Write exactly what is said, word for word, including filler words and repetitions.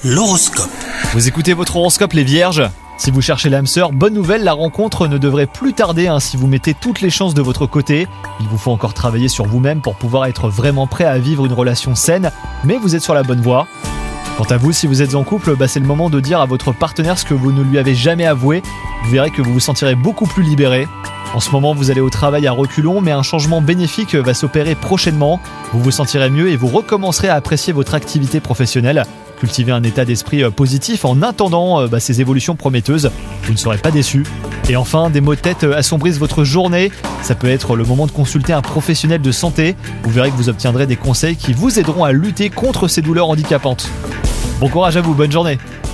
L'horoscope. Vous écoutez votre horoscope les vierges ? Si vous cherchez l'âme sœur, bonne nouvelle, la rencontre ne devrait plus tarder hein, si vous mettez toutes les chances de votre côté. Il vous faut encore travailler sur vous-même pour pouvoir être vraiment prêt à vivre une relation saine, mais vous êtes sur la bonne voie. Quant à vous, si vous êtes en couple, bah c'est le moment de dire à votre partenaire ce que vous ne lui avez jamais avoué. Vous verrez que vous vous sentirez beaucoup plus libéré. En ce moment, vous allez au travail à reculons, mais un changement bénéfique va s'opérer prochainement. Vous vous sentirez mieux et vous recommencerez à apprécier votre activité professionnelle. Cultivez un état d'esprit positif en attendant bah, ces évolutions prometteuses. Vous ne serez pas déçus. Et enfin, des maux de tête assombrissent votre journée. Ça peut être le moment de consulter un professionnel de santé. Vous verrez que vous obtiendrez des conseils qui vous aideront à lutter contre ces douleurs handicapantes. Bon courage à vous, bonne journée.